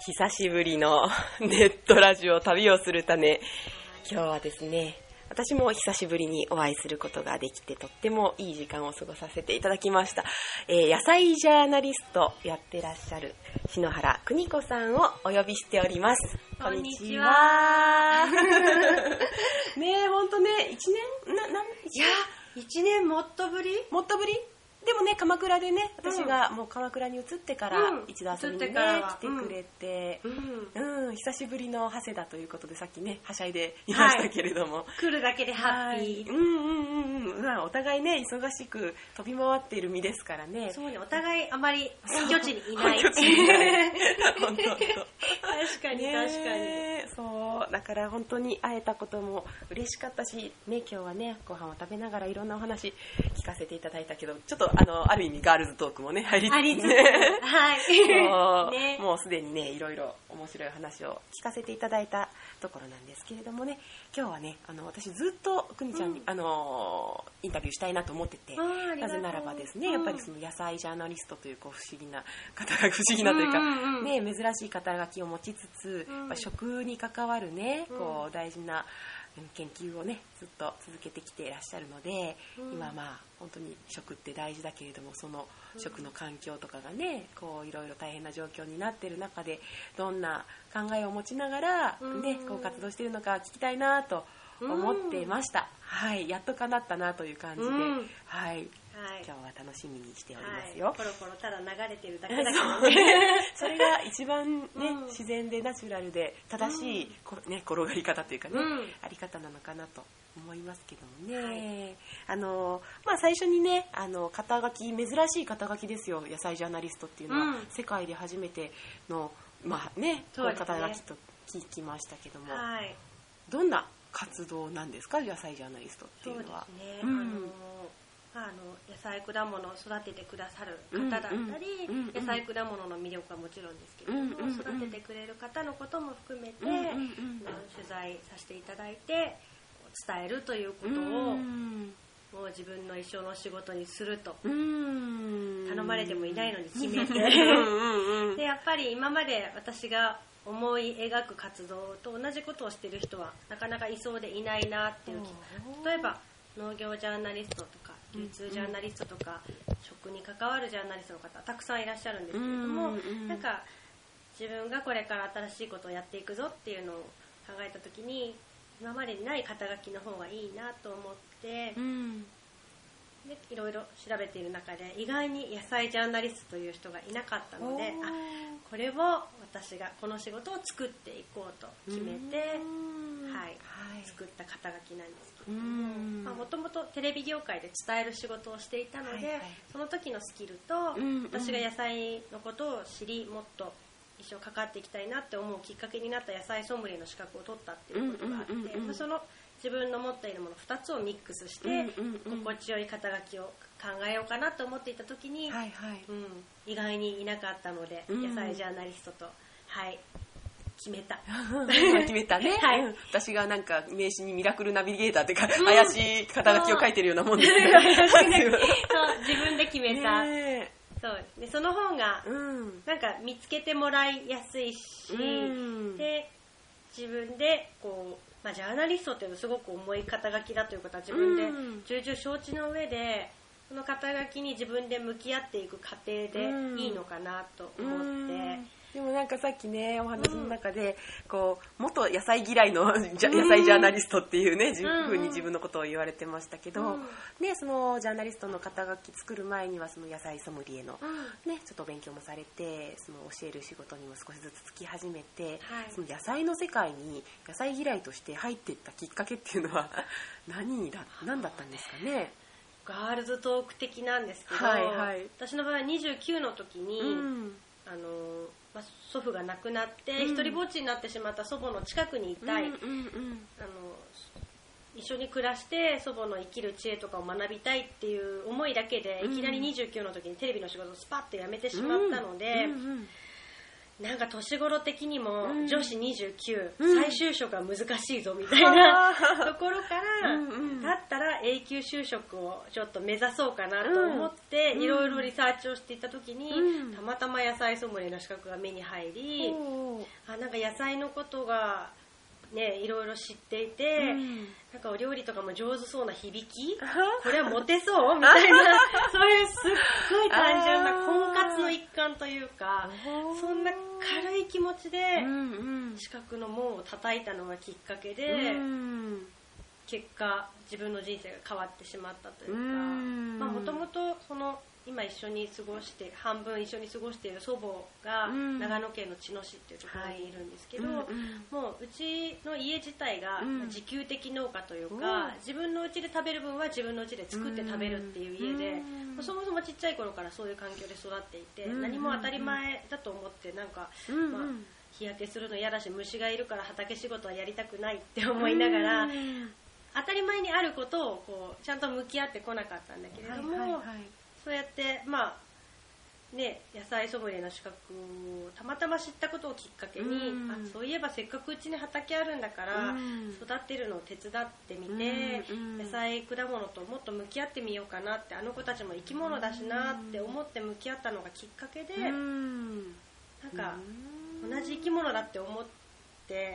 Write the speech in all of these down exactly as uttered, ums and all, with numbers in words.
久しぶりのネットラジオ旅をする種、今日はですね、私も久しぶりにお会いすることができてとってもいい時間を過ごさせていただきました。えー、野菜ジャーナリストやってらっしゃる篠原邦子さんをお呼びしております。 こんにちは。 ねえ、ほんとね、一年な、なん、 いや、一年もっとぶりもっとぶりでもね、鎌倉でね、私がもう鎌倉に移ってから一度遊びにね、うん、来てくれて、うんうん、久しぶりの長谷だということで、さっきねはしゃいでいましたけれども、はい、 来るだけでハッピー、 うんうんうんうん、まあ、お互いね忙しく飛び回っている身ですからね。 そうね、お互いあまり本拠地にいない本拠地にいない本当確かに確かに、 そうだから本当に会えたことも嬉しかったし、ね、今日はねご飯を食べながらいろんなお話聞かせていただいたけど、ちょっとあのある意味ガールズトークもね入りつつね、はいね、もうすでにねいろいろ面白い話を聞かせていただいたところなんですけれどもね、今日はねあの私ずっと久美ちゃんに、うん、あのインタビューしたいなと思ってて、なぜならばですね、うん、やっぱりその野菜ジャーナリストという、こう不思議な肩書き、不思議なというか、うんうん、ね、珍しい肩書きを持ちつつ、うん、やっぱ食に関わるねこう大事な研究をねずっと続けてきていらっしゃるので、うん、今まあ本当に食って大事だけれども、その食の環境とかがねこういろいろ大変な状況になっている中で、どんな考えを持ちながら、ね、こう活動しているのか聞きたいなと思っていました、はい、やっと叶ったなという感じで、はいはい、今日は楽しみにしておりますよ、 はい、コロコロただ流れてるだけだけどねそれが一番、ね、うん、自然でナチュラルで正しい、うん、ね、転がり方というかね、うん、あり方なのかなと思いますけどもね、はい、あのまあ、最初にねあの肩書き、珍しい肩書きですよ、野菜ジャーナリストっていうのは、うん、世界で初めての、まあね、こういう肩書きと聞きましたけども、はい、どんな活動なんですか、野菜ジャーナリストっていうのは。 そうですね、うん、あのあの野菜果物を育ててくださる方だったり、うんうん、野菜果物の魅力はもちろんですけれども、うんうん、育ててくれる方のことも含めて、うんうんうん、取材させていただいて伝えるということを、うん、もう自分の一生の仕事にすると、うん、頼まれてもいないのに決めてでやっぱり今まで私が思い描く活動と同じことをしている人はなかなかいそうでいないなっていう、例えば農業ジャーナリストとか流通ジャーナリストとか、うん、食に関わるジャーナリストの方たくさんいらっしゃるんですけれども、うんうん、なんか自分がこれから新しいことをやっていくぞっていうのを考えた時に、今までにない肩書きの方がいいなと思って、うん、でいろいろ調べている中で意外に野菜ジャーナリストという人がいなかったので、あ、これを私がこの仕事を作っていこうと決めて、はいはい、作った肩書きなんですけども、もともとテレビ業界で伝える仕事をしていたので、はいはい、その時のスキルと、うんうん、私が野菜のことを知り、もっと一生かかっていきたいなって思うきっかけになった野菜ソムリエの資格を取ったっていうことがあって、うんうんうんうん、その自分の持っているものふたつをミックスして、うんうんうん、心地よい肩書きを考えようかなと思っていた時に、はいはい、うん、意外にいなかったので、うん、野菜ジャーナリストと、はい、決めた決めたね、はい、私がなんか名刺にミラクルナビゲーターっていうか、うん、怪しい肩書きを書いてるようなもんですけどそう自分で決めた、ね、そうでその方が、うん、なんか見つけてもらいやすいし、うん、で自分でこう、まあ、ジャーナリストっていうのはすごく重い肩書きだということは自分で重々承知の上で、その肩書きに自分で向き合っていく過程でいいのかなと思って、うん、 でもなんかさっきねお話の中で、うん、こう元野菜嫌いのじゃ野菜ジャーナリストっていうね、うん、ふうに自分のことを言われてましたけど、うん、ね、そのジャーナリストの肩書き作る前にはその野菜ソムリエの、うん、ね、ちょっと勉強もされて、その教える仕事にも少しずつつき始めて、はい、その野菜の世界に野菜嫌いとして入っていったきっかけっていうのは何だ何だったんですかね。 ガールズトーク的なんですけど、はいはい、私の場合はにじゅうきゅうの時に、うん、あのまあ、祖父が亡くなって一人ぼっちになってしまった祖母の近くにいたい、うんうんうん、あの一緒に暮らして祖母の生きる知恵とかを学びたいっていう思いだけで、うん、いきなりにじゅうきゅうの時にテレビの仕事をスパッと辞めてしまったので、うんうんうん、 なんか年頃的にも女子にじゅうきゅう、 うん、 再就職は難しいぞみたいなところから、うんうん、だったら永久就職をちょっと目指そうかなと思っていろいろリサーチをしていった時に、うん、たまたま野菜ソムリエの資格が目に入り、うん、あなんか野菜のことがね、いろいろ知っていて、うん、なんかお料理とかも上手そうな響きこれはモテそうみたいなそういうすっごい単純な婚活の一環というかそんな軽い気持ちで資格の門を叩いたのがきっかけで、うん、結果自分の人生が変わってしまったというか、もともとその今一緒に過ごして半分一緒に過ごしている祖母が長野県の茅野市っていうところにいるんですけど、はい、もううちの家自体が自給的農家というか、うん、自分の家で食べる分は自分の家で作って食べるっていう家で、うん、そもそもちっちゃい頃からそういう環境で育っていて、うん、何も当たり前だと思ってなんか、うんまあ、日焼けするの嫌だし虫がいるから畑仕事はやりたくないって思いながら、うん、当たり前にあることをこうちゃんと向き合ってこなかったんだけれども、はいはいはい、そうやってまあね、野菜ソムリエの資格をたまたま知ったことをきっかけに、うん、あそういえばせっかくうちに畑あるんだから、うん、育てるのを手伝ってみて、うん、野菜果物ともっと向き合ってみようかなって、あの子たちも生き物だしなって思って向き合ったのがきっかけで、うん、なんか同じ生き物だって思って、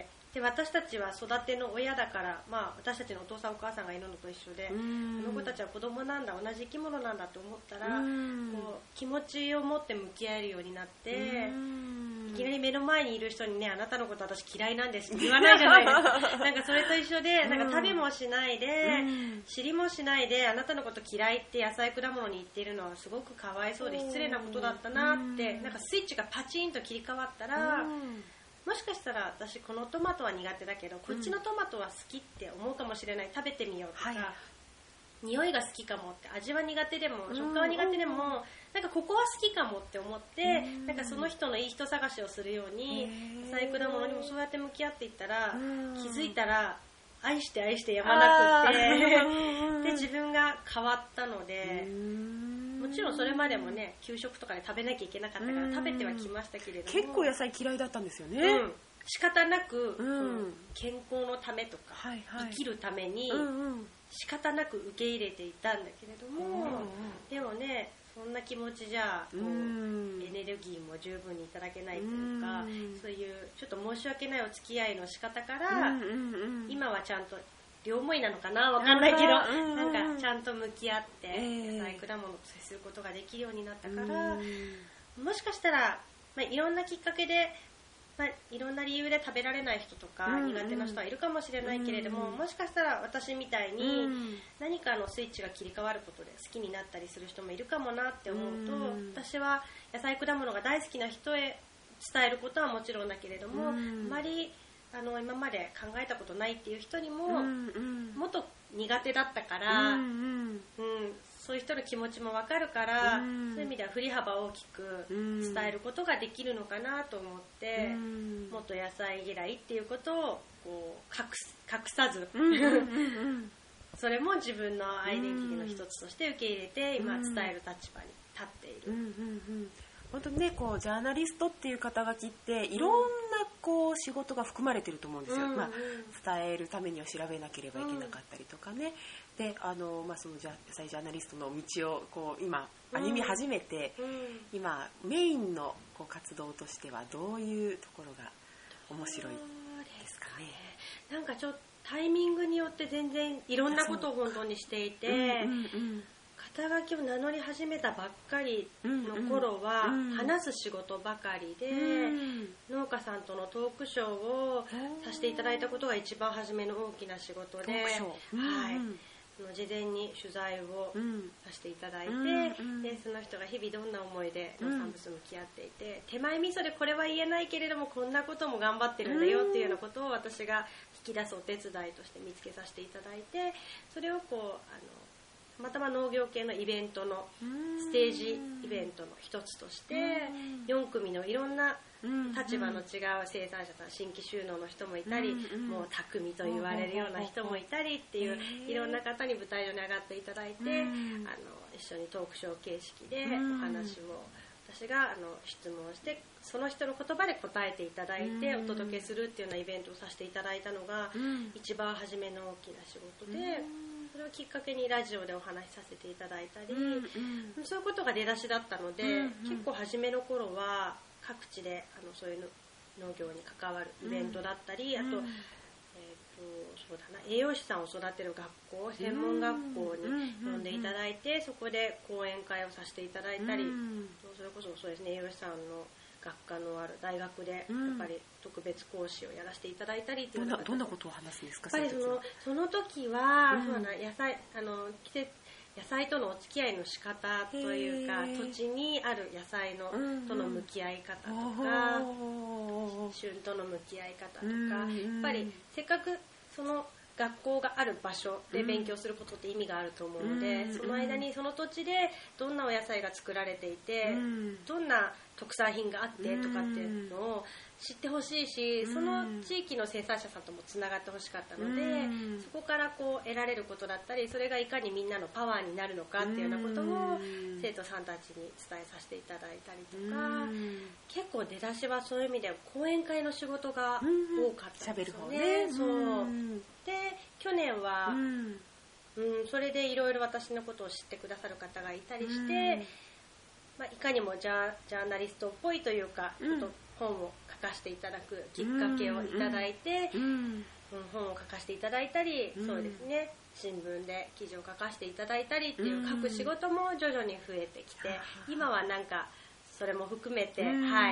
で私たちは育ての親だから、まあ、私たちのお父さんお母さんがいるのと一緒で、あの子たちは子供なんだ、同じ生き物なんだと思ったら、こう気持ちを持って向き合えるようになって、いきなり目の前にいる人にね、あなたのこと私嫌いなんですって言わないじゃないですか。なんかそれと一緒で、なんか食べもしないで、知りもしないで、あなたのこと嫌いって野菜果物に言っているのはすごくかわいそうで失礼なことだったなって、なんかスイッチがパチンと切り替わったら、もしかしたら私このトマトは苦手だけど、こっちのトマトは好きって思うかもしれない、食べてみようとか、はい、匂いが好きかもって、味は苦手でも食感は苦手でも、なんかここは好きかもって思って、なんかその人のいい人探しをするように野菜果物にもそうやって向き合っていったら、気づいたら愛して愛してやまなくってで自分が変わったので、もちろんそれまでもね給食とかで食べなきゃいけなかったから食べてはきましたけれども、 結構野菜嫌いだったんですよね、 うん、仕方なく、うん、健康のためとか、はいはい、生きるために仕方なく受け入れていたんだけれども、うんうん、でもねそんな気持ちじゃこう、うん、エネルギーも十分にいただけないというか、うん、そういうちょっと申し訳ないお付き合いの仕方から、うんうんうん、今はちゃんと両思いなのかなわかんないけど、うん、なんかちゃんと向き合って野菜果物と接することができるようになったから、うん、もしかしたら、まあ、いろんなきっかけで、まあ、いろんな理由で食べられない人とか苦手な人はいるかもしれないけれども、うん、もしかしたら私みたいに何かのスイッチが切り替わることで好きになったりする人もいるかもなって思うと、うん、私は野菜果物が大好きな人へ伝えることはもちろんだけれども、うん、あまりあの今まで考えたことないっていう人にも、うんうん、もっと苦手だったから、うんうんうん、そういう人の気持ちも分かるから、うん、そういう意味では振り幅を大きく伝えることができるのかなと思って、うん、もっと野菜嫌いっていうことをこう 隠, 隠さず、うんうんうん、それも自分のアイデンティティの一つとして受け入れて、今伝える立場に立っている、うんうんうん、 本当にねこうジャーナリストっていう肩書きっていろんなこう仕事が含まれてると思うんですよ、うんうんまあ、伝えるためには調べなければいけなかったりとかね、うん、であの、まあ、その野菜ジャーナリストの道をこう今歩み始めて、うんうん、今メインのこう活動としてはどういうところが面白いですかね。 なんかちょっとタイミングによって全然いろんなことを本当にしていて、うんうんうん肩書きを名乗り始めたばっかりの頃は話す仕事ばかりで、農家さんとのトークショーをさせていただいたことが一番初めの大きな仕事で、はい、事前に取材をさせていただいて、でその人が日々どんな思いで農産物向き合っていて、手前味噌でこれは言えないけれどもこんなことも頑張ってるんだよっていうようなことを私が引き出すお手伝いとして見つけさせていただいて、それをこうあのたまたま農業系のイベントのステージイベントの一つとしてよん組のいろんな立場の違う生産者さん、新規収納の人もいたり、もう匠と言われるような人もいたりっていういろんな方に舞台上に上がっていただいて、あの一緒にトークショー形式でお話を私があの質問してその人の言葉で答えていただいてお届けするっていうようなイベントをさせていただいたのが一番初めの大きな仕事で、それをきっかけにラジオでお話しさせていただいたり、そういうことが出だしだったので、結構初めの頃は各地であのそういう農業に関わるイベントだったり、あとそうだな、栄養士さんを育てる学校、専門学校に呼んでいただいて、そこで講演会をさせていただいたり、それこそそうですね、栄養士さんの学科のある大学でやっぱり特別講師をやらせていただいたりっていうのが、 どんなことを話すんですか？ やっぱりそのその時は、そうだな、野菜あの季節野菜とのお付き合いの仕方というか、土地にある野菜の、うんうん、との向き合い方とか、旬との向き合い方とか、うんうん、やっぱりせっかくその学校がある場所で勉強することって意味があると思うので、うん、その間にその土地でどんなお野菜が作られていて、うん、どんな特産品があってとかっていうのを知ってほしいし、うん、その地域の生産者さんともつながってほしかったので、うん、そこからこう得られることだったり、それがいかにみんなのパワーになるのかっていうようなことを生徒さんたちに伝えさせていただいたりとか、うん、結構出だしはそういう意味で講演会の仕事が多かったんですよね。そう。で去年は、うんうん、それでいろいろ私のことを知ってくださる方がいたりして、うんまあ、いかにもジャー、ジャーナリストっぽいというか、うん、ちょっと本を書かせていただくきっかけをいただいて、うんうん、本を書かせていただいたり、うん、そうですね、新聞で記事を書かせていただいたりっていう書く仕事も徐々に増えてきて、うん、今はなんかそれも含めて、うんはい、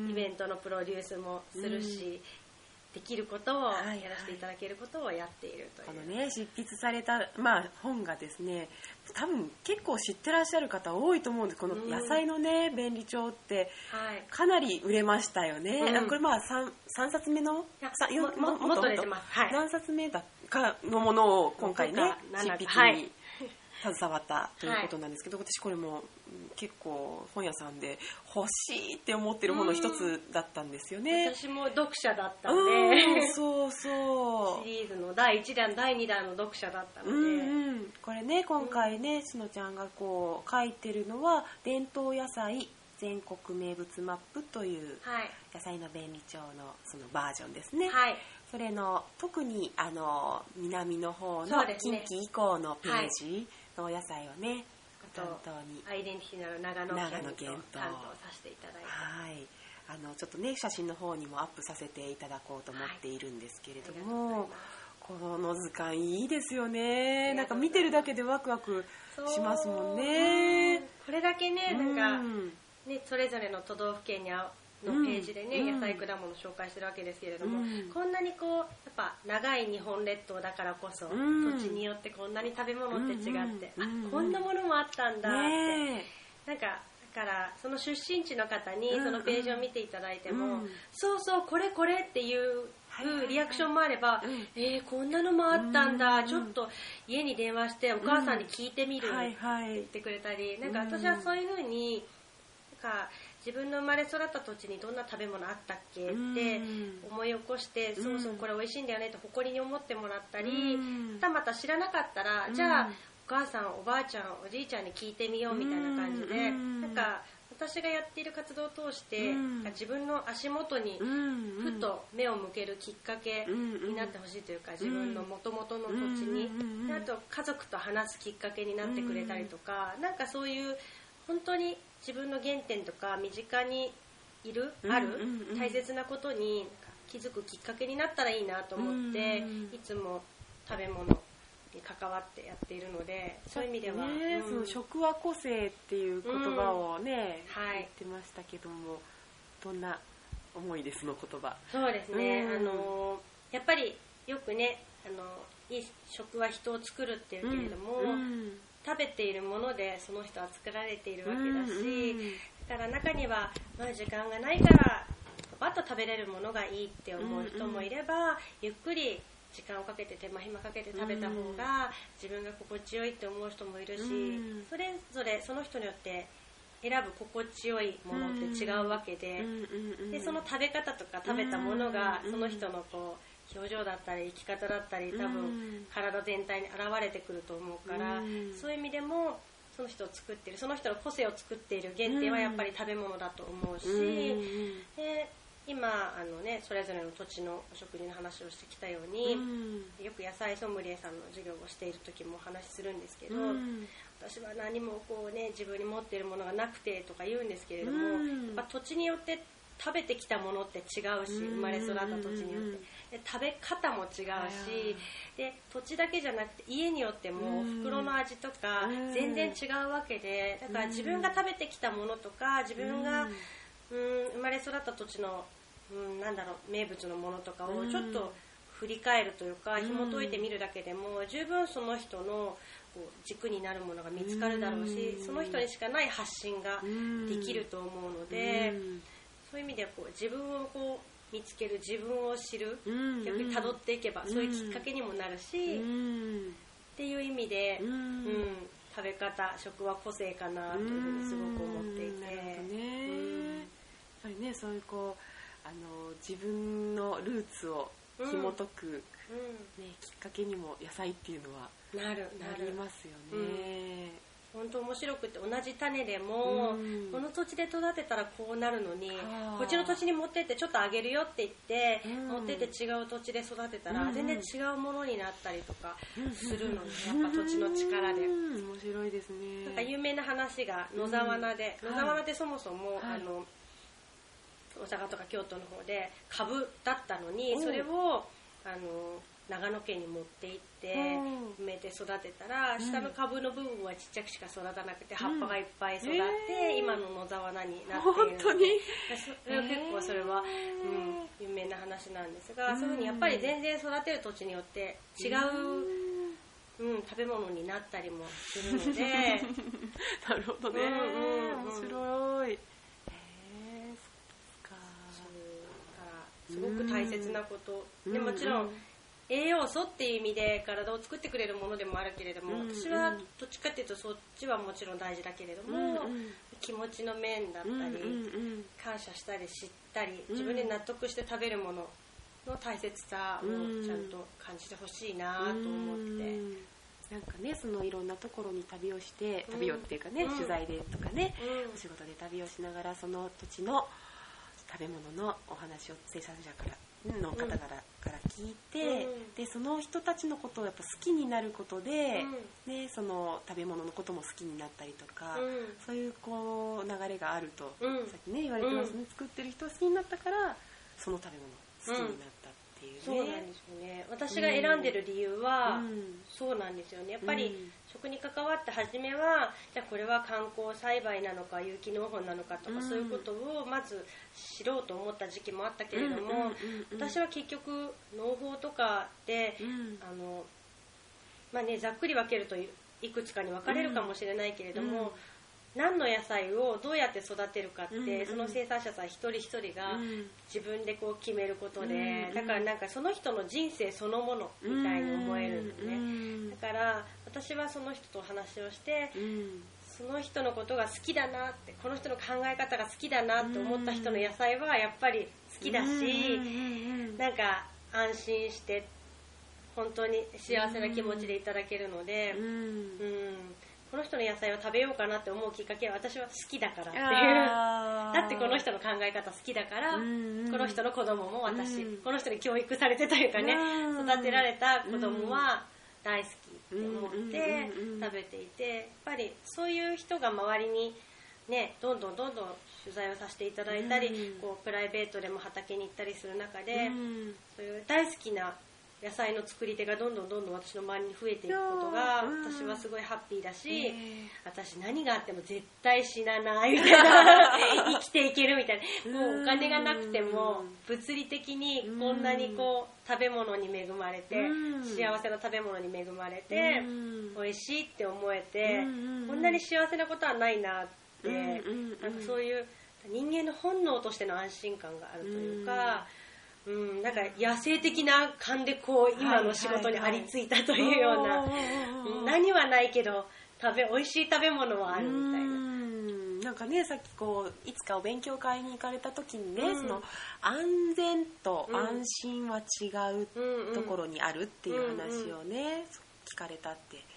イベントのプロデュースもするし、できることをやらせていただけることをやっているという、 このね執筆された、まあ、本がですね、多分結構知ってらっしゃる方多いと思うんです。この野菜のね、うん、便利帳ってかなり売れましたよね、うん、これまあ 3, さんさつめのも, も, もっと出てます、はい、 何冊目だかのものを今回ね執筆に携わったということなんですけど、はい、私これも結構本屋さんで欲しいって思ってるもの一つだったんですよね。 私も読者だったんで、 そうそうシリーズのだいいちだんだいにだんの読者だったので、うんうん、これね今回ね、しのちゃんがこう書いてるのは伝統野菜全国名物マップという野菜の便利帳のそのバージョンですね、はい、それの特にあの南の方の近畿以降のページのお野菜をね、担当にアイデンティティの長野県と担当させていただいて、 はい、あのちょっとね写真の方にもアップさせていただこうと思っているんですけれども、はい、この図鑑いいですよね。なんか見てるだけでワクワクしますもんね。 これだけね、なんか、うんね、それぞれの都道府県にあのページでね、うん、野菜果物を紹介してるわけですけれども、うん、こんなにこうやっぱ長い日本列島だからこそ、うん、土地によってこんなに食べ物って違って、うん、あ、こんなものもあったんだって、ね、なんかだからその出身地の方にそのページを見ていただいても、うん、そうそうこれこれっていうリアクションもあれば、はいはいはい、えー、こんなのもあったんだ、うん、ちょっと家に電話してお母さんに聞いてみるって言ってくれたり、うん、なんか私はそういう風になんか自分の生まれ育った土地にどんな食べ物あったっけって思い起こして、うん、そうそうこれ美味しいんだよねって誇りに思ってもらったり、うん、またまた知らなかったら、うん、じゃあお母さんおばあちゃんおじいちゃんに聞いてみようみたいな感じで、うん、なんか私がやっている活動を通して、うん、自分の足元にふと目を向けるきっかけになってほしいというか、自分の元々の土地に、うん、あと家族と話すきっかけになってくれたりとか、なんかそういう本当に自分の原点とか身近にいる、ある大切なことに気づくきっかけになったらいいなと思って、いつも食べ物に関わってやっているので、そういう意味では、ね、 うん、その食は個性っていう言葉をね、うん、はい、言ってましたけども、どんな思いでその言葉。 そうですね、うん、あのやっぱりよくね、あのいい食は人を作るっていうけれども、うんうん、食べているものでその人は作られているわけだし、うんうん、だから中には、まあ、時間がないからパッと食べれるものがいいって思う人もいれば、うんうん、ゆっくり時間をかけて手間暇かけて食べた方が自分が心地よいって思う人もいるし、うん、それぞれその人によって選ぶ心地よいものって違うわけで、うん、でその食べ方とか食べたものがその人のこう表情だったり生き方だったり多分体全体に現れてくると思うから、うん、そういう意味でもその人を作っているその人の個性を作っている原点はやっぱり食べ物だと思うし、うん、で今あの、ね、それぞれの土地のお食事の話をしてきたように、うん、よく野菜ソムリエさんの授業をしている時もお話しするんですけど、うん、私は何もこう、ね、自分に持っているものがなくてとか言うんですけれども、うん、やっぱ土地によって食べてきたものって違うし、生まれ育った土地によってで食べ方も違うしで土地だけじゃなくて家によっても袋の味とか全然違うわけでだから自分が食べてきたものとか自分がうん生まれ育った土地のうんなんだろう名物のものとかをちょっと振り返るというか紐解いてみるだけでも十分その人のこう軸になるものが見つかるだろうしその人にしかない発信ができると思うのでそういう意味ではこう自分をこう見つける自分を知る逆に辿っていけばそういうきっかけにもなるしっていう意味で、うん、食べ方食は個性かなというふうにすごく思っていて、 なるほどね、うん、やっぱりねそういうこうあの自分のルーツを紐解く、うんね、きっかけにも野菜っていうのはなるなりますよね、 うん、本当面白くて同じ種でも、うん、この土地で育てたらこうなるのにこっちの土地に持ってってちょっとあげるよって言って、うん、持ってって違う土地で育てたら、うん、全然違うものになったりとかするので、うん、やっぱ土地の力で、 うん、面白いですね。 なんか有名な話が野沢菜で、うん、野沢菜ってそもそも、はい、あの大阪とか京都の方で株だったのにそれをあの長野県に持って行って埋めて育てたら、うん、下の株の部分はちっちゃくしか育たなくて、うん、葉っぱがいっぱい育って、えー、今の野沢菜になっているので本当にそれは結構それは、うん、有名な話なんですが、うん、そういうふうにやっぱり全然育てる土地によって違う、うんうん、食べ物になったりもするのでなるほどね、うんうん、面白い。 すごく大切なこと、うん、でもちろん栄養素っていう意味で体を作ってくれるものでもあるけれども、うん、私はどっちかっていうとそっちはもちろん大事だけれども、うん、気持ちの面だったり、うん、感謝したり知ったり自分で納得して食べるものの大切さをちゃんと感じてほしいなと思って、うん、 なんかねそのいろんなところに旅をして旅をっていうかね、取材でとかね、お仕事で旅をしながらその土地の食べ物のお話を生産者からの方から、うん、から聞いて、うん、でその人たちのことをやっぱ好きになることで、うん、でその食べ物のことも好きになったりとか、うん、そういうこう流れがあると、さっきね言われてますね、作ってる人を好きになったからその食べ物好きになったっていうね、 そうなんですよね。私が選んでる理由は、そうなんですよね。やっぱり食に関わって初めはじゃあこれは観光栽培なのか有機農法なのかとか、そういうことをまず知ろうと思った時期もあったけれども、私は結局農法とかで、あのまあね、ざっくり分けるといくつかに分かれるかもしれないけれども、何の野菜をどうやって育てるかって、うんうん、その生産者さん一人一人が自分でこう決めることで、うん、だからなんかその人の人生そのものみたいに思えるのね、うん、だから私はその人と話をして、うん、その人のことが好きだなってこの人の考え方が好きだなって思った人の野菜はやっぱり好きだし、うん、なんか安心して本当に幸せな気持ちでいただけるので、うんうんこの人の野菜を食べようかなって思うきっかけは私は好きだからっていうだってこの人の考え方好きだから、うんうん、この人の子供も私、うん、この人に教育されてというかね、うん、育てられた子供は大好きって思って食べていて、やっぱりそういう人が周りにねどんどんどんどん取材をさせていただいたり、うん、こうプライベートでも畑に行ったりする中で、うん、そういう大好きな野菜の作り手がどんどんどんどん私の周りに増えていくことが私はすごいハッピーだし、私何があっても絶対死なないみたいな生きていけるみたいな、もうお金がなくても物理的にこんなにこう食べ物に恵まれて幸せな食べ物に恵まれて美味しいって思えてこんなに幸せなことはないなって、なんかそういう人間の本能としての安心感があるというか、うん、なんか野生的な感でこう今の仕事にありついたというような、何はないけど食べ美味しい食べ物はあるみたいな。 うんなんかねさっきこういつかお勉強会に行かれた時にね、うん、その安全と安心は違うところにあるっていう話をね、うんうん、聞かれたって言わ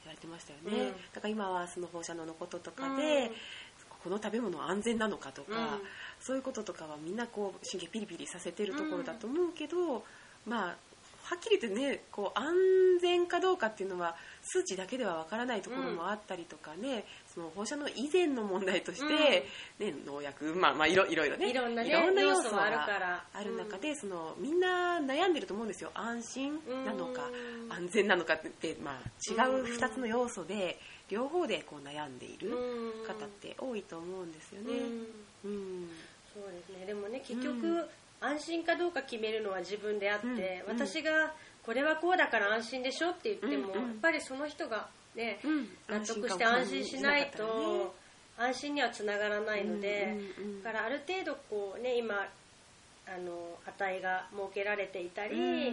われてましたよね、うん、だから今はその放射能のこととかで、うん、この食べ物は安全なのかとか、うん、そういうこととかはみんなこう神経ピリピリさせてるところだと思うけど、うん、まあはっきり言ってね、こう安全かどうかっていうのは数値だけではわからないところもあったりとかね、うん、その放射能以前の問題として、うんね、農薬、まあ、まあいろいろね、 いろんな、ね、 いろんな要素があるからある中で、うん、そのみんな悩んでると思うんですよ。安心なのか、うん、安全なのかって、まあ、違うふたつの要素で両方でこう悩んでいる方って多いと思うんですよね。 うんうん、そうですね。でもね、結局、うん安心かどうか決めるのは自分であって、うん、私がこれはこうだから安心でしょって言っても、うんうん、やっぱりその人がね、うん、納得して安心しないと、ね、安心にはつながらないので、うんうんうん、だからある程度こうね今あの値が設けられていたり、うん、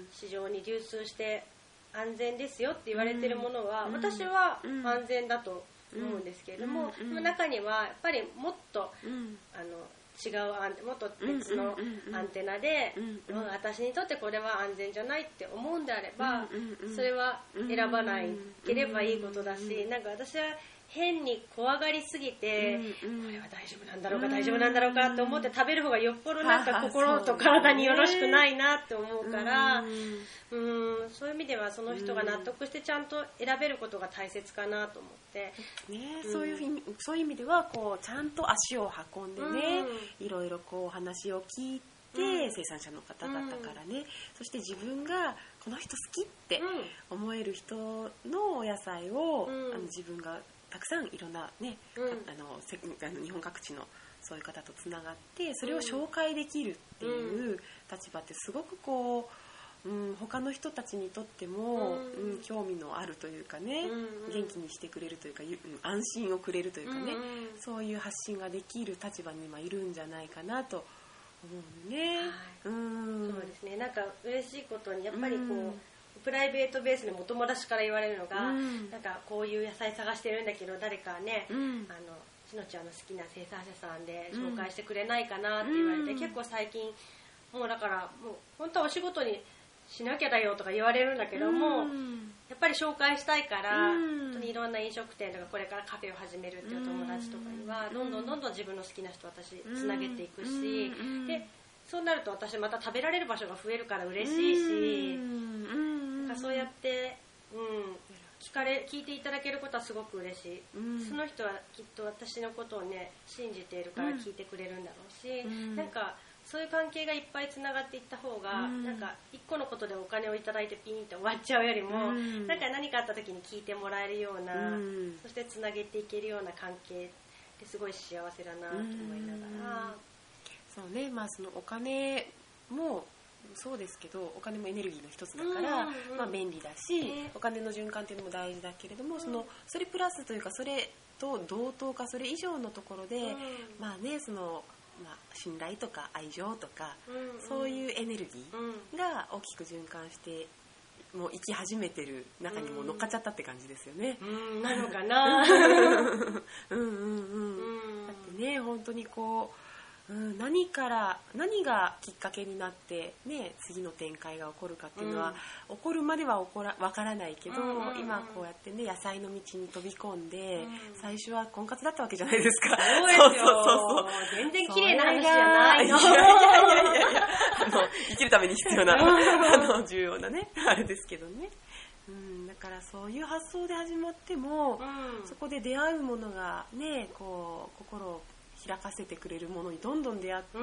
市場に流通して安全ですよって言われているものは、うん、私は安全だと思うんですけれども、うんうん、中にはやっぱりもっと、うん、あの違うアンもっと別のアンテナで、うんうんうん、私にとってこれは安全じゃないって思うんであれば、うんうんうん、それは選ばないければいいことだし、うんうんうん、なんか私は変に怖がりすぎて、うんうん、これは大丈夫なんだろうか、うん、大丈夫なんだろうかと思って食べる方がよっぽどなんか心と体によろしくないなって思うから、うんうん、そういう意味ではその人が納得してちゃんと選べることが大切かなと思って、 ねうん、そういう意味、そういう意味ではこうちゃんと足を運んでね、うん、いろいろこう話を聞いて、うん、生産者の方々からね、うん、そして自分がこの人好きって思える人のお野菜を、うん、あの自分がたくさんいろんなね、うん、あのせあの日本各地のそういう方とつながってそれを紹介できるっていう立場ってすごくこう、うん、他の人たちにとっても、うんうん、興味のあるというかね、うんうん、元気にしてくれるというか、うん、安心をくれるというかね、うんうん、そういう発信ができる立場に今いるんじゃないかなと思うね、 はい、うんそうですね。なんか嬉しいことにやっぱりこう、うんプライベートベースでも友達から言われるのが、うん、なんかこういう野菜探してるんだけど誰かね、うん、あのしのちゃんの好きな生産者さんで紹介してくれないかなって言われて、うん、結構最近もうだからもう本当はお仕事にしなきゃだよとか言われるんだけども、うん、やっぱり紹介したいから、うん、本当にいろんな飲食店とかこれからカフェを始めるっていう友達とかには、うん、どんどんどんどん自分の好きな人私つなげていくし、うん、でそうなると私また食べられる場所が増えるから嬉しいし、なんかそうやって、うん、聞かれ聞いていただけることはすごく嬉しい、うん、その人はきっと私のことをね信じているから聞いてくれるんだろうし、うん、なんかそういう関係がいっぱいつながっていった方が、うん、なんか一個のことでお金をいただいてピーンって終わっちゃうよりも、うん、なんか何かあった時に聞いてもらえるような、うん、そしてつなげていけるような関係ってすごい幸せだなと思いながら、うん、 そうね、まあそのお金もそうですけどお金もエネルギーの一つだから、うんうんまあ、便利だし、えー、お金の循環っていうのも大事だけれども、うん、そのそれプラスというかそれと同等かそれ以上のところで、うん、まあねその、まあ、信頼とか愛情とか、うんうん、そういうエネルギーが大きく循環してもう生き始めてる中にも乗っかっちゃったって感じですよね、 うん、なのかなうんうんうん、うん、だってね本当にこううん、何から何がきっかけになって、ね、次の展開が起こるかっていうのは、うん、起こるまでは起こら分からないけど、うんうんうん、今こうやってね野菜の道に飛び込んで、うん、最初は婚活だったわけじゃないですか。 そうですよ。そうそうそう全然綺麗な話じゃないの。いやいやいやいやいやあの生きるために必要なあの重要なねあれですけどね、うん、だからそういう発想で始まっても、うん、そこで出会うものがねこう心を開かせてくれるものにどんどん出会って、うん、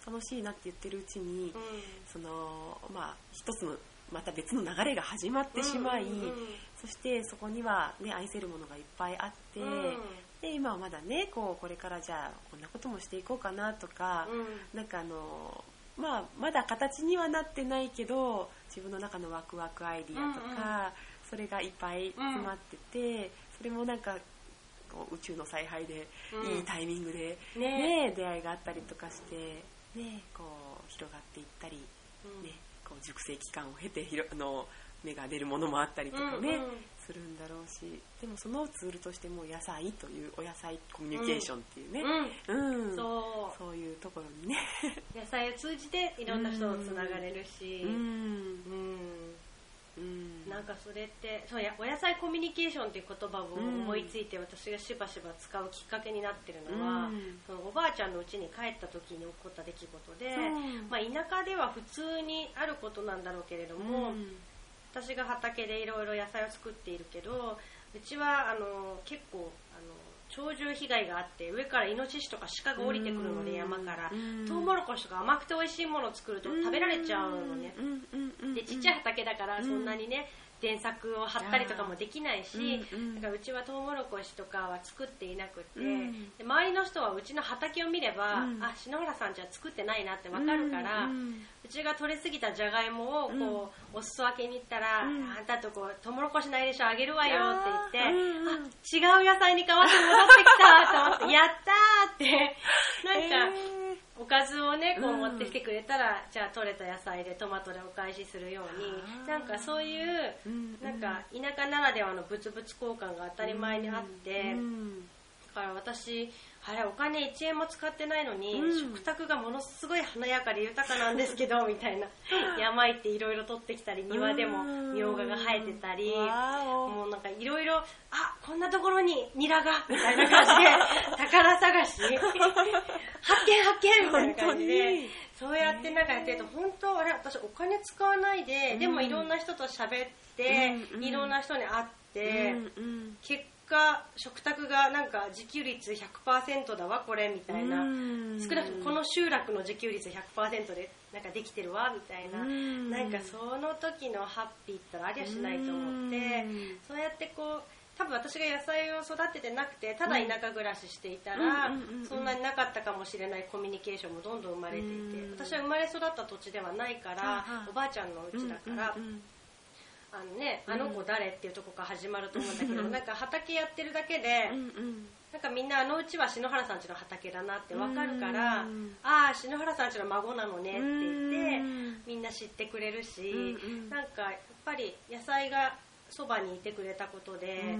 楽しいなって言ってるうちに、うん、そのまあ一つのまた別の流れが始まってしまい、うんうんうん、そしてそこには、ね、愛せるものがいっぱいあって、うん、で今はまだねこうこれからじゃあこんなこともしていこうかなとか、うん、なんかあのまあまだ形にはなってないけど自分の中のワクワクアイディアとか、うんうん、それがいっぱい詰まってて、うん、それもなんか宇宙の采配で、うん、いいタイミングで、ねね、出会いがあったりとかして、ね、こう広がっていったり、うんね、こう熟成期間を経てひろあの芽が出るものもあったりとかね、うんうん、するんだろうし、でもそのツールとしても野菜というお野菜コミュニケーションっていうね、うんうん、そう、そういうところにね野菜を通じていろんな人とつながれるし、うんうんうん、なんかそれってそうやお野菜コミュニケーションっていう言葉を思いついて私がしばしば使うきっかけになってるのは、うん、そのおばあちゃんの家に帰った時に起こった出来事で、うんまあ、田舎では普通にあることなんだろうけれども、うん、私が畑でいろいろ野菜を作っているけどうちはあの結構あの鳥獣被害があって上からイノシシとか鹿が降りてくるので山からトウモロコシとか甘くて美味しいものを作ると食べられちゃうのね。でちっちゃい畑だからそんなにね電柵を張ったりとかもできないし、だからうちはトウモロコシとかは作っていなくて、で周りの人はうちの畑を見れば、あ篠原さんじゃ作ってないなって分かるから、うちが取れすぎたじゃがいもをこうお裾分けに行ったら、あんたとこうトウモロコシないでしょあげるわよって言って、あ違う野菜に変わって戻ってきたと思ってやったーってなんか、えーおかずをねこう持ってきてくれたら、うん、じゃあ取れた野菜でトマトでお返しするようになんかそういう、うん、なんか田舎ならではの物々交換が当たり前にあって、うん、だから私あれお金いちえんも使ってないのに、うん、食卓がものすごい華やかで豊かなんですけどみたいな山行っていろいろ取ってきたり庭でもみょうがが生えてたりもうなんかいろいろあこんなところにニラがみたいな感じで宝探し発見発見みたいな感じでそうやってなんかやってると本当あれ私お金使わないで、うん、でもいろんな人と喋って、うん、いろんな人に会って、うん、結果食卓がなんか自給率 ひゃくパーセント だわこれみたいな、うん、少なくともこの集落の自給率 ひゃくパーセント でなんかできてるわみたいな、うん、なんかその時のハッピーったらありゃしないと思って、うん、そうやってこう多分私が野菜を育ててなくてただ田舎暮らししていたら、うん、そんなになかったかもしれないコミュニケーションもどんどん生まれていて、うん、私は生まれ育った土地ではないから、うん、おばあちゃんの家だから、うんうんあのね、あの子誰っていうとこから始まると思うんだけど、うん、なんか畑やってるだけで、うんうん、なんかみんなあのうちは篠原さんちの畑だなって分かるから、うん、ああ篠原さんちの孫なのねって言って、うん、みんな知ってくれるし、うんうん、なんかやっぱり野菜がそばにいてくれたことで、うん、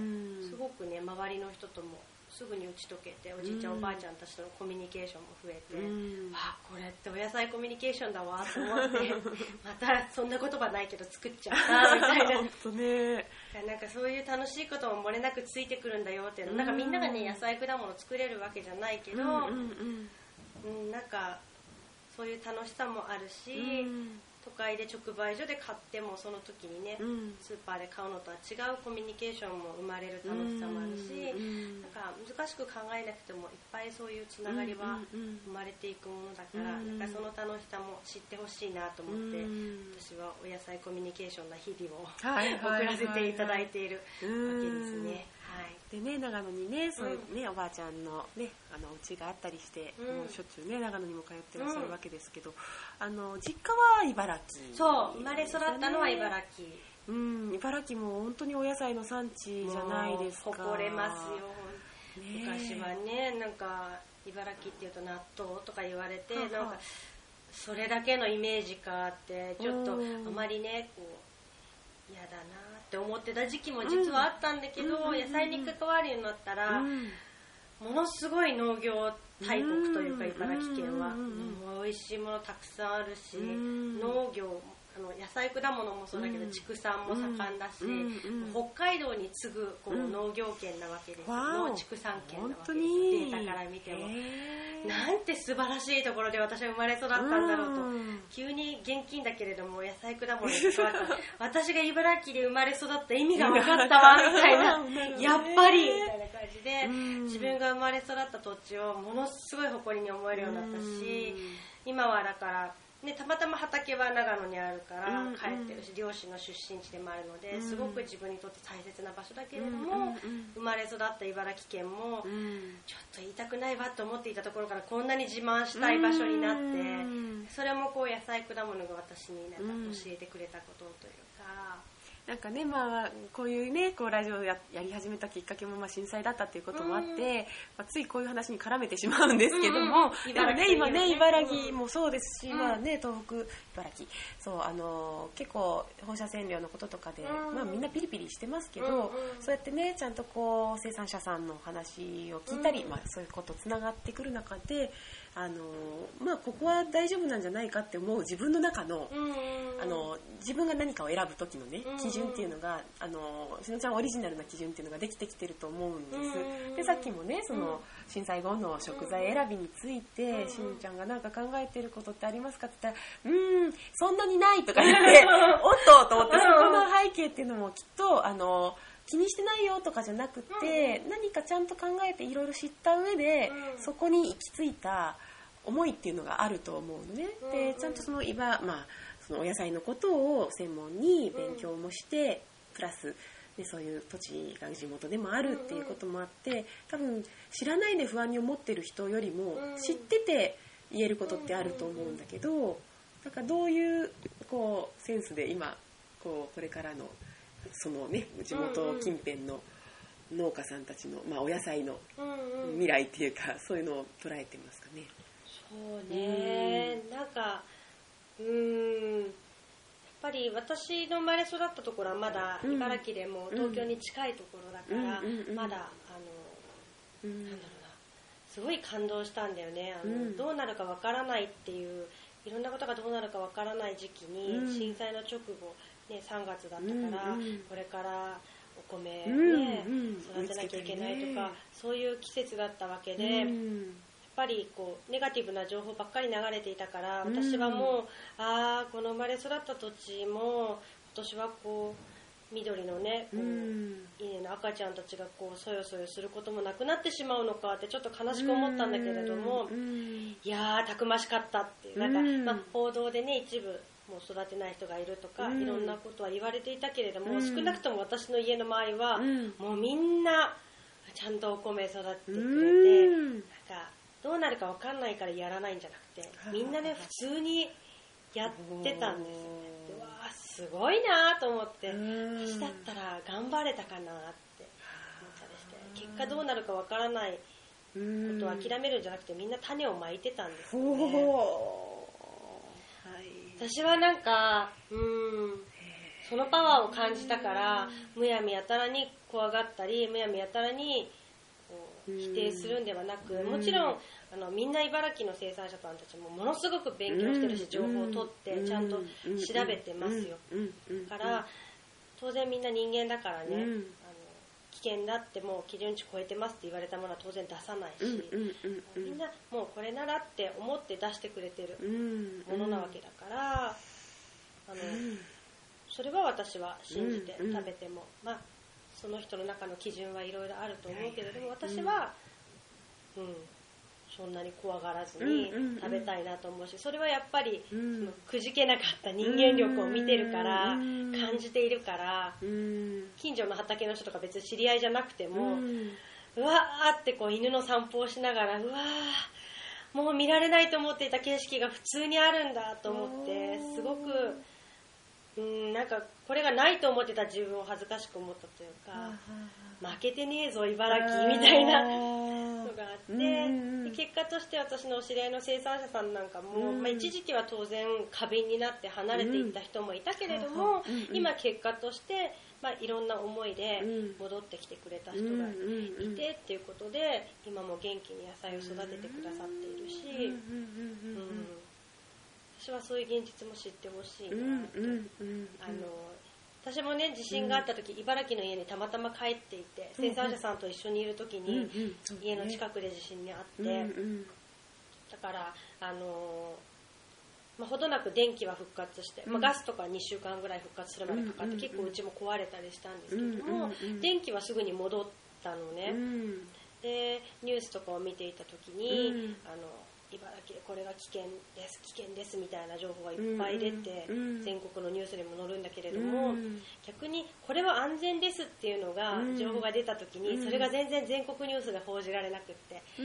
すごくね周りの人ともすぐに打ち解けておじいちゃん、うん、おばあちゃんたちとのコミュニケーションも増えて、うん、あこれってお野菜コミュニケーションだわと思ってまたそんな言葉ないけど作っちゃったみたいな本当、ね、なんかそういう楽しいことも漏れなくついてくるんだよっていうの、うん、なんかみんながね野菜果物作れるわけじゃないけど、うんうんうん、なんかそういう楽しさもあるし、うん都会で直売所で買ってもその時にね、うん、スーパーで買うのとは違うコミュニケーションも生まれる楽しさもあるし、うん、なんか難しく考えなくてもいっぱいそういうつながりは生まれていくものだから、うん、なんかその楽しさも知ってほしいなと思って、うん、私はお野菜コミュニケーションな日々を、はいはいはいはい、送らせていただいているわけですね。 でね、長野にねそういうね、うん、おばあちゃんのねあの家があったりして、うん、もうしょっちゅうね長野にも通ってらっしゃるわけですけど、うん、あの実家は茨城、 そう生まれ育ったのは茨城、 うん、茨城も本当にお野菜の産地じゃないですか。 誇れますよ、ね、昔はねなんか茨城っていうと納豆とか言われて、ははなんかそれだけのイメージかってちょっとあまりねこう嫌だなって思ってた時期も実はあったんだけど、うん、野菜に関わるようになったら、うん、ものすごい農業大国というか、うん、茨城県は、うん、もう美味しいものたくさんあるし、うん、農業あの野菜果物もそうだけど、うん、畜産も盛んだし、うん、北海道に次ぐこう、うん、農業圏なわけですよ、農畜産圏なわけですよ、データから見てもなんて素晴らしいところで私は生まれ育ったんだろうと、うん、急に現金だけれども野菜果物に関わった私が茨城で生まれ育った意味が分かったわみたいなやっぱりみたいな感じで、うん、自分が生まれ育った土地をものすごい誇りに思えるようになったし、うん、今はだからね、たまたま畑は長野にあるから帰ってるし、うんうん、漁師の出身地でもあるので、うん、すごく自分にとって大切な場所だけれども、うんうんうん、生まれ育った茨城県も、うん、ちょっと言いたくないわと思っていたところからこんなに自慢したい場所になって、うん、それもこう野菜果物が私になんか教えてくれたことというか、 なんかね、まあ、こういうね、こうラジオや、やり始めたきっかけも、まあ、震災だったっていうこともあって、まあ、ついこういう話に絡めてしまうんですけども、うんうん、でもね、今ね、茨城もそうですし、うん、まあね、東北、茨城、そう、あの、結構、放射線量のこととかで、うん、まあ、みんなピリピリしてますけど、うんうん、そうやってね、ちゃんとこう、生産者さんの話を聞いたり、うん、まあ、そういうことつながってくる中で、あのまあ、ここは大丈夫なんじゃないかって思う自分の中の、うん、あの自分が何かを選ぶ時のね、基準っていうのが、あのしのちゃんオリジナルな基準っていうのができてきてると思うんです、うん、でさっきもねその震災後の食材選びについて、うん、しのちゃんが何か考えてることってありますかって言ったら、うーんそんなにないとか言っておっとと思って、そこの背景っていうのもきっとあの気にしてないよとかじゃなくて、うん、何かちゃんと考えていろいろ知った上で、うん、そこに行き着いた思いっていうのがあると思うのね、うん、でちゃんとその今、まあ、そのお野菜のことを専門に勉強もして、うん、プラスでそういう土地が地元でもあるっていうこともあって、多分知らないで不安に思ってる人よりも知ってて言えることってあると思うんだけど、なんかどういうこうセンスで今こうこれからのそのね地元近辺の農家さんたちの、まあ、お野菜の未来っていうか、そういうのを捉えてますかね。 そうね、うん、なんかうーんやっぱり私の生まれ育ったところはまだ茨城でも東京に近いところだから、うん、まだあの、うん、なんだろうな、すごい感動したんだよね。あの、うん、どうなるかわからないっていう、いろんなことがどうなるかわからない時期に、うん、震災の直後ね、さんがつだったから、うんうん、これからお米ね、うんうん、育てなきゃいけないとか、ね、そういう季節だったわけで、うん、やっぱりこうネガティブな情報ばっかり流れていたから、うん、私はもうあこの生まれ育った土地も今年はこう緑のねこう、うん、稲の赤ちゃんたちがこうそよそよすることもなくなってしまうのかってちょっと悲しく思ったんだけれども、うん、いやーたくましかったっていうなんか、うんまあ、報道でね一部もう育てない人がいるとか、うん、いろんなことは言われていたけれども、うん、少なくとも私の家の周りは、うん、もうみんなちゃんとお米育ててくれて、うん、なんかどうなるか分かんないからやらないんじゃなくて、みんなね普通にやってたんですよね。でわーすごいなと思って、私だったら頑張れたかなって思ったりして、結果どうなるか分からないことを諦めるんじゃなくて、みんな種をまいてたんですよね。私はなんかうーんそのパワーを感じたから、むやみやたらに怖がったりむやみやたらにこう否定するんではなく、もちろんあのみんな茨城の生産者さんたちもものすごく勉強してるし、情報を取ってちゃんと調べてますよ。だから当然みんな人間だからね、あの危険だってもう基準値超えてますって言われたものは当然出さないし、みんなもうこれならって思って出してくれてるものなわけだから、あのそれは私は信じて食べても、まあその人の中の基準はいろいろあると思うけれども、私はうんそんなに怖がらずに食べたいなと思うし、それはやっぱりそのくじけなかった人間力を見てるから感じているから、近所の畑の人とか別に知り合いじゃなくてもうわーってこう犬の散歩をしながら、うわーもう見られないと思っていた景色が普通にあるんだと思って、すごくうんなんかこれがないと思ってた自分を恥ずかしく思ったというか、負けてねえぞ茨城みたいなのがあって、で結果として私のお知り合いの生産者さんなんかも、まあ、一時期は当然過敏になって離れていった人もいたけれども、今結果として、まあ、いろんな思いで戻ってきてくれた人がいてっていうことで、今も元気に野菜を育ててくださっているし、うん私はそういう現実も知ってほしいなと、あの私もね地震があった時、うん、茨城の家にたまたま帰っていて、生産者さんと一緒にいる時に、うんうん、家の近くで地震にあって、うんうん、だからあのまあ、ほどなく電気は復活して、まあ、ガスとかにしゅうかんぐらい復活するまでかかって、結構うちも壊れたりしたんですけども、電気はすぐに戻ったのね、でニュースとかを見ていた時に、あの茨城でこれが危険です危険ですみたいな情報がいっぱい出て、うんうん、全国のニュースにも載るんだけれども、うん、逆にこれは安全ですっていうのが、うん、情報が出た時に、それが全然全国ニュースで報じられなくって、うん、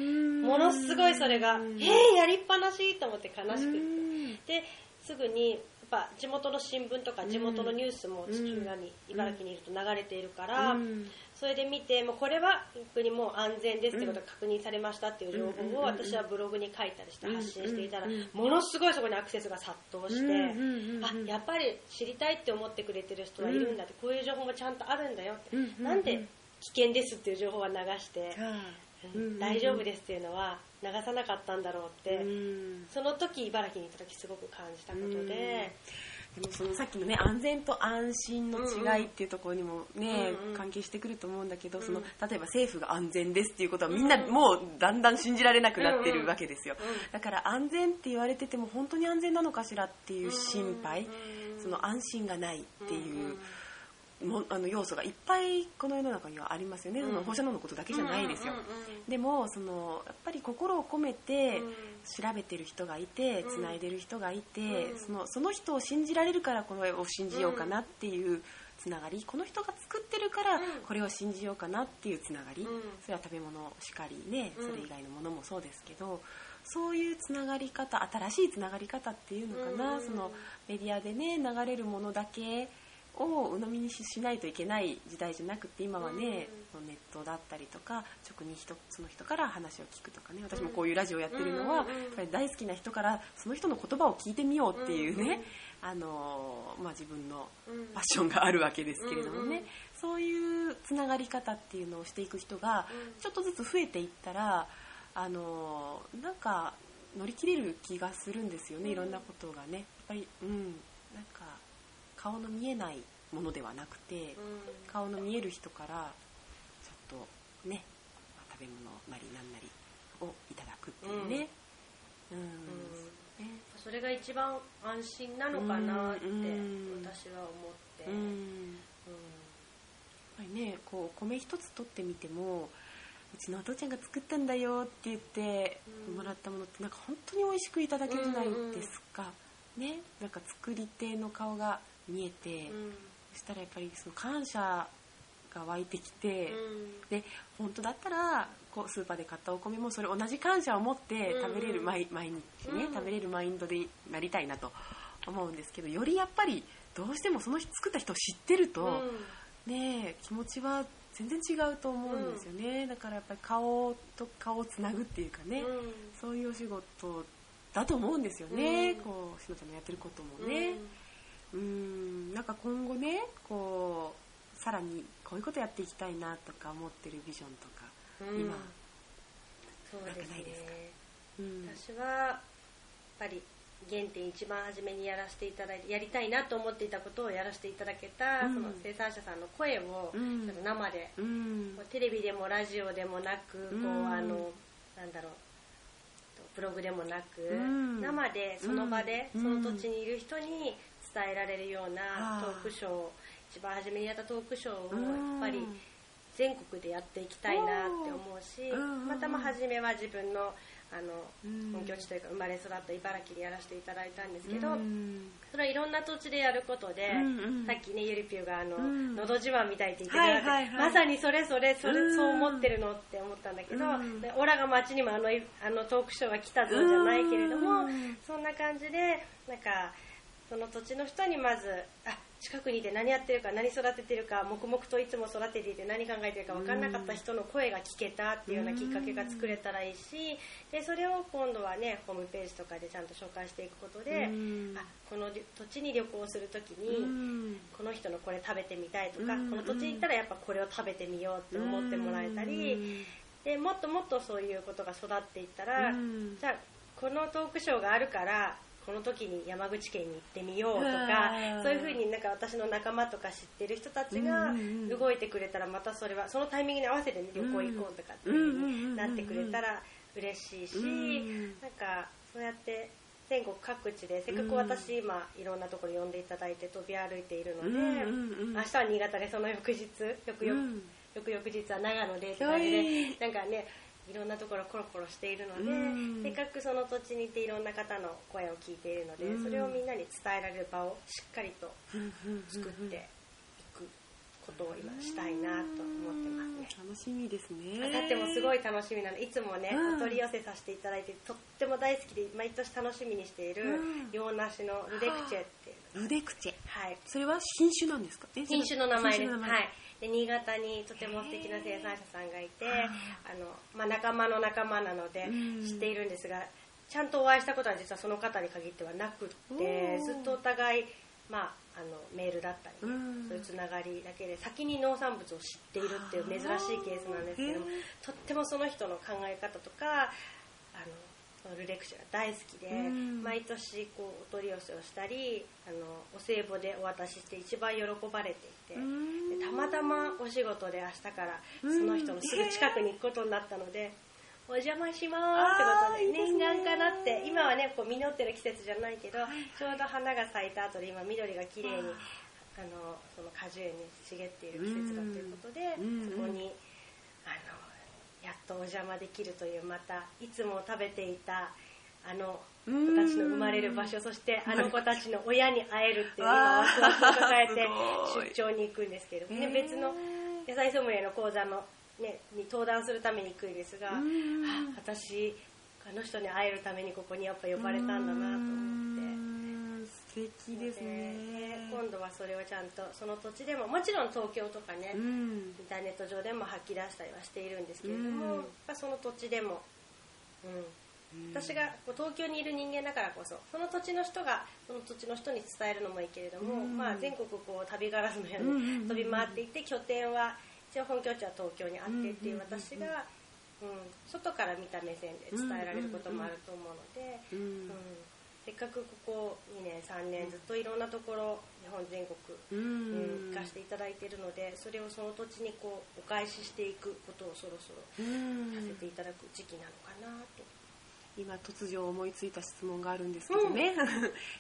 ものすごいそれが、うん、えー、やりっぱなしと思って悲しくって、ですぐにぱ地元の新聞とか地元のニュースも土浦に、うん、茨城にいると流れているから、うん、それで見てもうこれは本当にもう安全ですってことが確認されましたっていう情報を私はブログに書いたりして発信していたら、ものすごいそこにアクセスが殺到して、あ、やっぱり知りたいって思ってくれてる人はいるんだって、こういう情報もちゃんとあるんだよって、なんで危険ですっていう情報は流して、うん、大丈夫ですっていうのは流さなかったんだろうって、うん、その時茨城に行った時すごく感じたことで、うん、でもそのさっきのね安全と安心の違いっていうところにもね、うんうん、関係してくると思うんだけど、うん、その例えば政府が安全ですっていうことはみんなもうだんだん信じられなくなってるわけですよ、うんうん、だから安全って言われてても本当に安全なのかしらっていう心配、うんうん、その安心がないっていう、うんうんもあの要素がいっぱいこの世の中にはありますよね、うん、その放射能のことだけじゃないですよ、うんうんうんうん、でもそのやっぱり心を込めて調べてる人がいてつないでる人がいて、うん、そのその人を信じられるからこの絵を信じようかなっていうつながり、この人が作ってるからこれを信じようかなっていうつながり、うん、それは食べ物しかりね、それ以外のものもそうですけど、そういうつながり方、新しいつながり方っていうのかな、うん、そのメディアでね流れるものだけを鵜呑みに し, しないといけない時代じゃなくて、今はね、うん、ネットだったりとか直に人その人から話を聞くとかね、私もこういうラジオやってるのは、うん、やっぱり大好きな人からその人の言葉を聞いてみようっていうね、うん、あのまあ、自分のパッションがあるわけですけれどもね、うん、そういうつながり方っていうのをしていく人がちょっとずつ増えていったら、あのなんか乗り切れる気がするんですよね、いろんなことがね、やっぱり、うん、なんか顔の見えないものではなくて、うん、顔の見える人からちょっとね、まあ、食べ物なりなんなりをいただくっていうね、うんうんうんね、それが一番安心なのかなって私は思って、うんうんうん、やっぱりね、こう米一つ取ってみてもうちのお父ちゃんが作ったんだよって言ってもらったものってなんか本当に美味しくいただけるじゃないですか、うんうん、ね、なんか作り手の顔が見えて、うん、そしたらやっぱりその感謝が湧いてきて、うん、で本当だったらこうスーパーで買ったお米もそれ同じ感謝を持って食べれる、うん、毎, 毎日ね、うん、食べれるマインドでなりたいなと思うんですけど、よりやっぱりどうしてもその人作った人を知ってると、うん、ね、気持ちは全然違うと思うんですよね、うん、だからやっぱり顔と顔をつなぐっていうかね、うん、そういうお仕事だと思うんですよね、うん、こうしのちゃんのやってることもね、うん、うーん、なんか今後ね、こうさらにこういうことやっていきたいなとか思ってるビジョンとか、うん、今そうですね、 なんかないですか？うん、 私はやっぱり原点一番初めにやらせていただいてやりたいなと思っていたことをやらせていただけた、うん、その生産者さんの声を、うん、ちょっと生で、うん、テレビでもラジオでもなく、うん、こうあのなんだろうブログでもなく、うん、生でその場で、うん、その土地にいる人に伝えられるようなトークショー、一番初めにやったトークショーをやっぱり全国でやっていきたいなって思うし、うん、またま初めは自分のあの本拠地というか生まれ育った茨城でやらせていただいたんですけど、うん、それはいろんな土地でやることで、うんうん、さっきねゆりぴゅうがあの、うん、のど自慢みたいって言ってくれて、はいはいはい、まさにそれそれそれ、うん、そう思ってるのって思ったんだけど、うん、でオラが町にもあのあのトークショーが来たぞじゃないけれども、うん、そんな感じでなんかその土地の人にまずあ近くにいて何やってるか何育ててるか黙々といつも育てていて何考えてるか分からなかった人の声が聞けたっていうようなきっかけが作れたらいいし、でそれを今度はねホームページとかでちゃんと紹介していくことで、あこの土地に旅行するときにこの人のこれ食べてみたいとか、この土地に行ったらやっぱこれを食べてみようって思ってもらえたりで、もっともっとそういうことが育っていったら、じゃあこのトークショーがあるからこの時に山口県に行ってみようとか、そういう風になんか私の仲間とか知ってる人たちが動いてくれたら、またそれはそのタイミングに合わせて、ね、旅行行こうとかっていう風になってくれたら嬉しいし、なんかそうやって全国各地でせっかく私今いろんなところ呼んでいただいて飛び歩いているので、明日は新潟でその翌日翌々翌々日は長野でって感じでなんかねいろんなところコロコロしているので、うん、せっかくその土地にいていろんな方の声を聞いているので、うん、それをみんなに伝えられる場をしっかりと作っていくことを今したいなと思ってますね。 楽しみですね。 だってもすごい楽しみなの。いつもね、うん、お取り寄せさせていただいてとっても大好きで毎年楽しみにしている洋梨のルデクチェっていうルデクチェ、 はい、 それは品種なんですか？ 品種の名前です。はい。で新潟にとても素敵な生産者さんがいて、あの、まあ、仲間の仲間なので知っているんですが、ちゃんとお会いしたことは実はその方に限ってはなくって、ずっとお互い、まあ、あのメールだったり、ね、そういうつながりだけで先に農産物を知っているっていう珍しいケースなんですけども、とってもその人の考え方とかあのルレクチャーが大好きで、毎年こうお取り寄せをしたりあのお歳暮でお渡しして一番喜ばれていて、でたまたまお仕事で明日からその人のすぐ近くに行くことになったので、お邪魔しますってことで念願かなって、今はねこう実ってる季節じゃないけど、ちょうど花が咲いた後で今緑が綺麗にあのその果樹園に茂っている季節だということで、そこにあのやっとお邪魔できるという、またいつも食べていたあの子たちの生まれる場所、そしてあの子たちの親に会えるっていう今ワクワクを抱えて出張に行くんですけど、ね、別の野菜ソムリエの講座のね、に登壇するために行くんですが、あ私あの人に会えるためにここにやっぱ呼ばれたんだなと思って、 素敵ですね。 今度はそれをちゃんとその土地でも、もちろん東京とかね、インターネット上でも吐き出したりはしているんですけれども、やっぱその土地でも、うん、私がこう東京にいる人間だからこそその土地の人がその土地の人に伝えるのもいいけれども、まあ、全国こう旅ガラスのように飛び回っていて、拠点は一応本拠地は東京にあってっていう私が、うん、外から見た目線で伝えられることもあると思うので、うんうん、せっかくここにねんさんねんずっといろんなところ日本全国、うん、行かせていただいているので、それをその土地にこうお返ししていくことをそろそろさせていただく時期なのかなと。 今突如思いついた質問があるんですけどね、うん、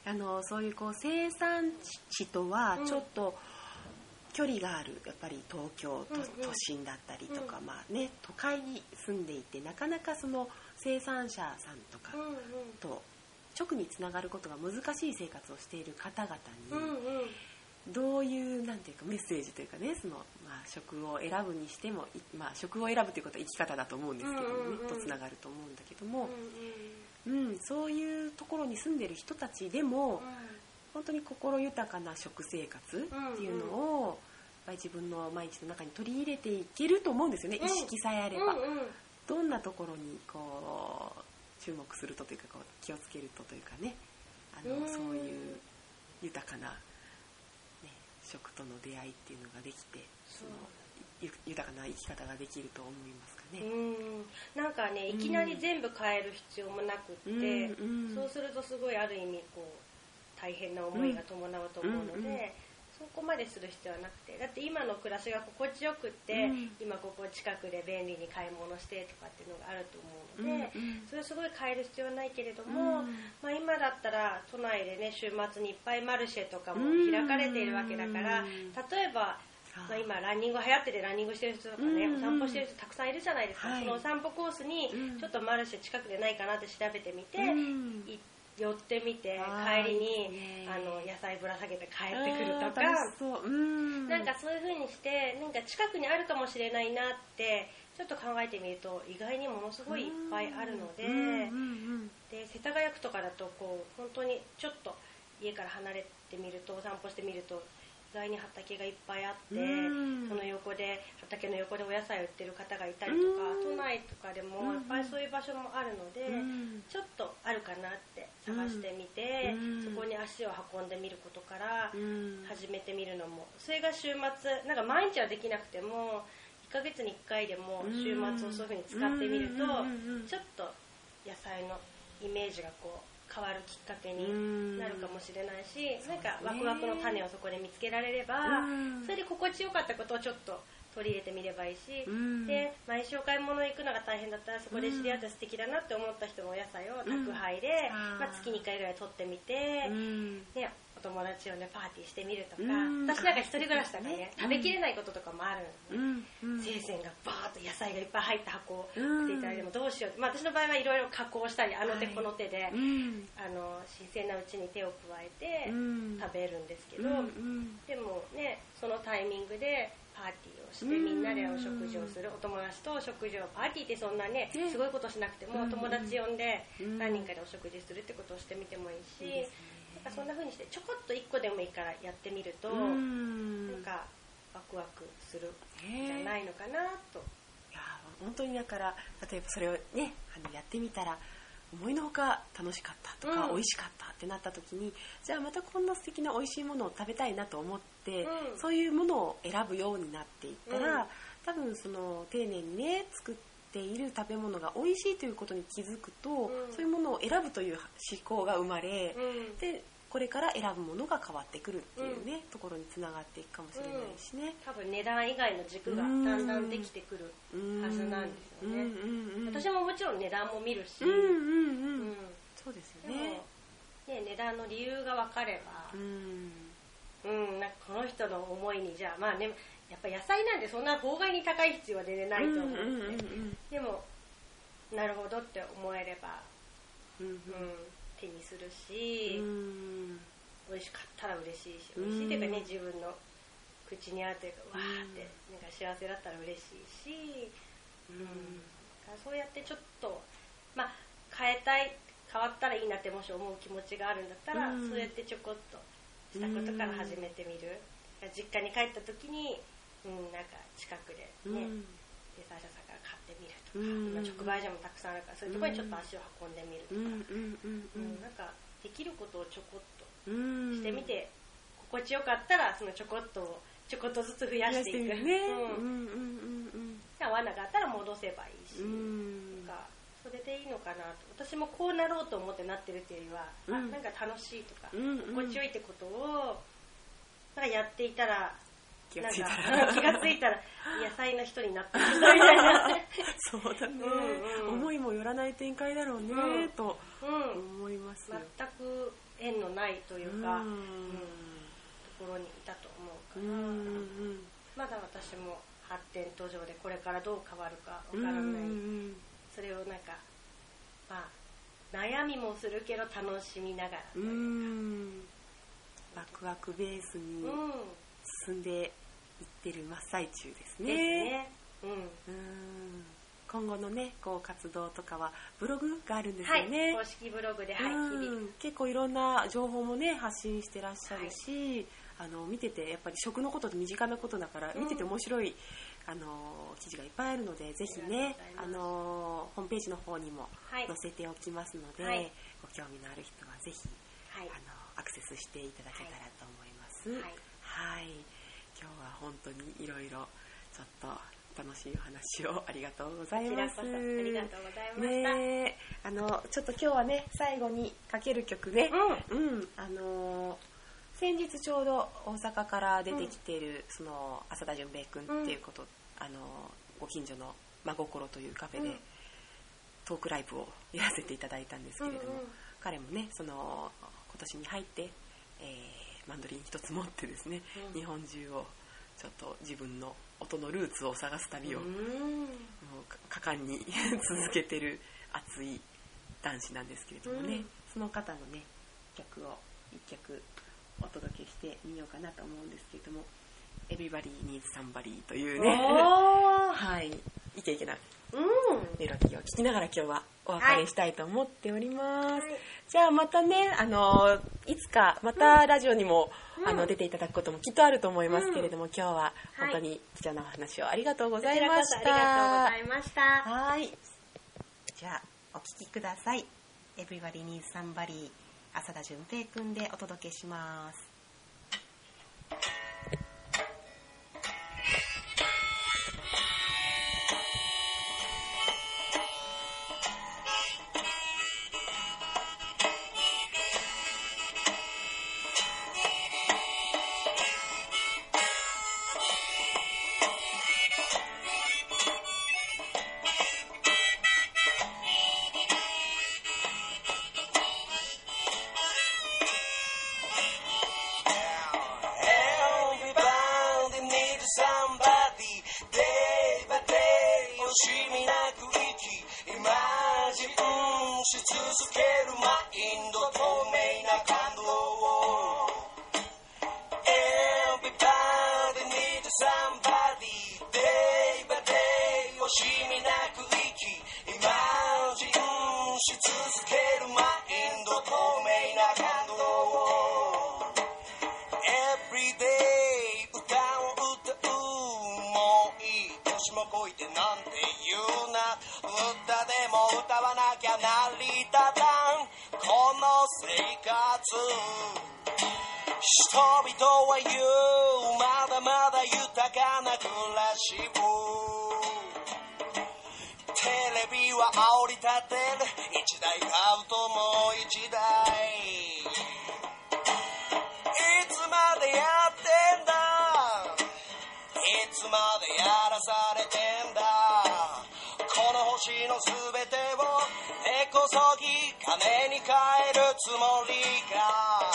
あのそういうこう生産地とはちょっと、うん距離があるやっぱり東京都、うんうん、都心だったりとか、うんまあね、都会に住んでいてなかなかその生産者さんとかと直につながることが難しい生活をしている方々にどういうなんていうかメッセージというかね、その、まあ、職を選ぶにしても、まあ、職を選ぶということは生き方だと思うんですけどもね、うんうんうん、とつながると思うんだけども、うんうんうん、そういうところに住んでる人たちでも、うん本当に心豊かな食生活っていうのを、うんうん、やっぱり自分の毎日の中に取り入れていけると思うんですよね、うん、意識さえあれば、うんうん、どんなところにこう注目するとというかこう気をつけるとというかねあの、うん、そういう豊かな、ね、食との出会いっていうのができてその豊かな生き方ができると思いますかね。 うんなんかねいきなり全部変える必要もなくって、うんうん、そうするとすごいある意味こう大変な思いが伴うと思うので、うんうんうん、そこまでする必要はなくて、だって今の暮らしが心地よくって、うん、今ここ近くで便利に買い物してとかっていうのがあると思うので、うんうん、それをすごい変える必要はないけれども、うんまあ、今だったら都内でね週末にいっぱいマルシェとかも開かれているわけだから、うん、例えばまあ、今ランニング流行っててランニングしてる人とかね、うんうん、お散歩してる人たくさんいるじゃないですか、はい、そのお散歩コースにちょっとマルシェ近くでないかなって調べてみて、うん、行寄ってみて帰りにあの野菜ぶら下げて帰ってくるとか、そううんなんかそういう風にしてなんか近くにあるかもしれないなってちょっと考えてみると意外にものすごいいっぱいあるので、で世田谷区とかだとこう本当にちょっと家から離れてみるとお散歩してみると意外に畑がいっぱいあって、その横で畑の横でお野菜を売ってる方がいたりとか、都内とかでもやっぱりそういう場所もあるので、ちょっとあるかなって探してみて、そこに足を運んでみることから始めてみるのも、それが週末なんか毎日はできなくてもいっかげつにいっかいでも週末をそういう風に使ってみるとちょっと野菜のイメージがこう変わるきっかけになるかもしれないし、なんかワクワクの種をそこで見つけられれば、それで心地よかったことをちょっと取り入れてみればいいし、で毎週お買い物行くのが大変だったらそこで知り合って素敵だなって思った人のお野菜を宅配で、まあ、月にいっかいぐらい取ってみて、ね、お友達をねパーティーしてみるとか、私なんか一人暮らしだからね食べきれないこととかもあるので、生鮮がバーッと野菜がいっぱい入った箱を送っていただいてもどうしよう、まあ、私の場合はいろいろ加工したりあの手この手で、はい、あの新鮮なうちに手を加えて食べるんですけど、でもねそのタイミングでパーティーをしてみんなでお食事をする、お友達とお食事を、パーティーってそんなねすごいことしなくても、お友達呼んで何人かでお食事するってことをしてみてもいいし、 なんかそんな風にしてちょこっといっこでもいいからやってみると、なんかワクワクするんじゃないのかなと。 いや本当にだから例えばそれをねあのやってみたら思いのほか楽しかったとか、うん、美味しかったってなった時にじゃあまたこんな素敵な美味しいものを食べたいなと思って、うん、そういうものを選ぶようになっていったら、うん、多分その丁寧にね作っている食べ物が美味しいということに気づくと、うん、そういうものを選ぶという思考が生まれ、うん、でこれから選ぶものが変わってくるっていうね、うん、ところにつながっていくかもしれないしね、 うん、多分値段以外の軸がだんだんできてくるはずなんですよね、うんうんうん、私ももちろん値段も見るし、うんうんうんうん、 そうですよね。 でもね値段の理由が分かれば、うんうん、なんかこの人の思いにじゃあまあねやっぱ野菜なんでそんな法外に高い必要は全然ないと思うんで、うんうんうんうん、でもなるほどって思えれば、うんうん手にするし、うん、美味しかったら嬉しいし、美味しいというかね、自分の口に合うというか、わーってなんか幸せだったら嬉しいし、うん、だからそうやってちょっと、まあ、変えたい、変わったらいいなってもし思う気持ちがあるんだったら、うん、そうやってちょこっとしたことから始めてみる。うん、実家に帰った時に、うん、なんか近くでね、うん生産者さんから買ってみるとか、うんうん、今直売所もたくさんあるからそういうところにちょっと足を運んでみるとか、うんうんうんうん、なんかできることをちょこっとしてみて、うん、心地よかったらそのちょこっとをちょこっとずつ増やしていく、ねうんうんうんうん、合わなかったら戻せばいいし、うん、なんかそれでいいのかなと。私もこうなろうと思ってなってるっていうよりは、うん、あなんか楽しいとか、うんうん、心地よいってことをなんかやっていたら気がついたら気がついたら野菜の人になったみたいなそうだね、うんうん、思いもよらない展開だろうね、うん、と思いますよ。 全く縁のないというか、うんうん、ところにいたと思うから、うんうん、まだ私も発展途上でこれからどう変わるかわからない、うんうん、それをなんか、まあ、悩みもするけど楽しみながら、うん、 ワクワクベースに進んでいってる真っ最中ですね。 ですね。うん。うん今後のね、こう活動とかはブログがあるんですよね。 はい、公式ブログで、はい、日々 結構いろんな情報もね発信してらっしゃるし、はい、あの見ててやっぱり食のことって身近なことだから見てて面白い、うん、あの記事がいっぱいあるのでぜひねあのホームページの方にも載せておきますので、はい、ご興味のある人はぜひ、はい、あのアクセスしていただけたらと思います。はい。はい、今日は本当にいろいろちょっと楽しいお話をありがとうございます。 こちらこそありがとうございました。 ね、あのちょっと今日はね最後にかける曲ね、うん、うん、あの先日ちょうど大阪から出てきている、うん、その浅田純平くんっていうこと、うん、あのご近所の真心というカフェで、うん、トークライブをやらせていただいたんですけれども、うんうん、彼もねその今年に入って、えー、マンドリン一つ持ってですね、うん、日本中をちょっと自分の音のルーツを探す旅をもう果敢に続けてる熱い男子なんですけれどもね、うん、その方のね曲を一曲お届けしてみようかなと思うんですけれども Everybody Needs Somebody というねはいイケイケなメロディーを聴きながら今日はお別れしたいと思っております、はい、じゃあまたねあのいつかまたラジオにも、うん、あの出ていただくこともきっとあると思いますけれども、うん、今日は本当に貴重なお話をありがとうございました。 こちらこそありがとうございました。 はい、じゃあお聴きください。 Everybody Needs Somebody 浅田純平くんでお届けします。 し続けるマインド透明な感動をおいてなんて言うな、歌でも歌わなきゃ成り立たんこの生活。人々は言う、まだまだ豊かな暮らしを。テレビは煽り立てる、一台買うともう一台。いつまでやってんだ、いつまでやらされてんだ。この星のすべてを根こそぎ金に変えるつもりか。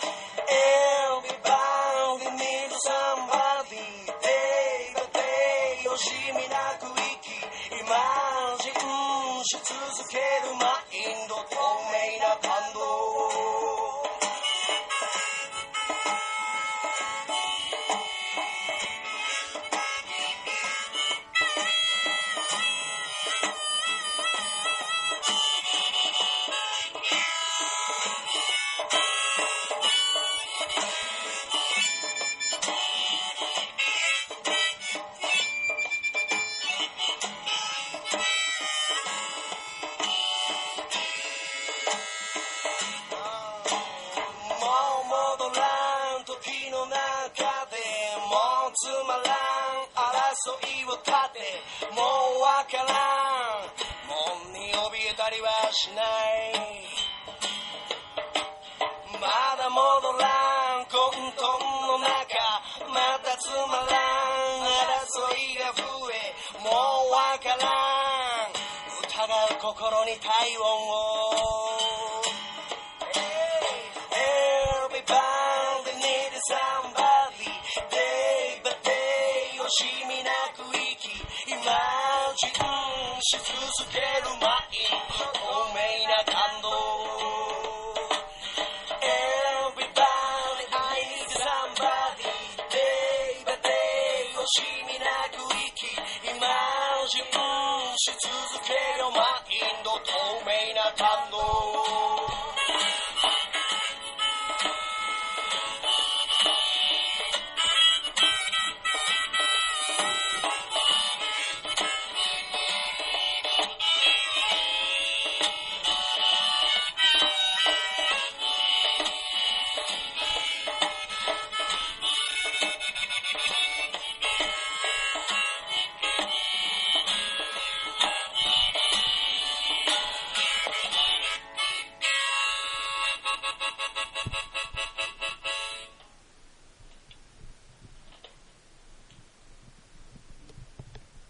Everybody needs somebody day by day 惜しみなく生きイマジンし続けるマインド透明な感動。つまらん争いを立てもうわからん門に怯えたりはしない。まだ戻らん混沌の中またつまらん争いが増えもうわからん疑う心に体温を。Everybody needs somebody day by day 惜しみなく生きイマジンし続けるマインド透明な感動。 Everybody I need somebody day by day 惜しみなく生きイマジンし続けるマインド透明な感動。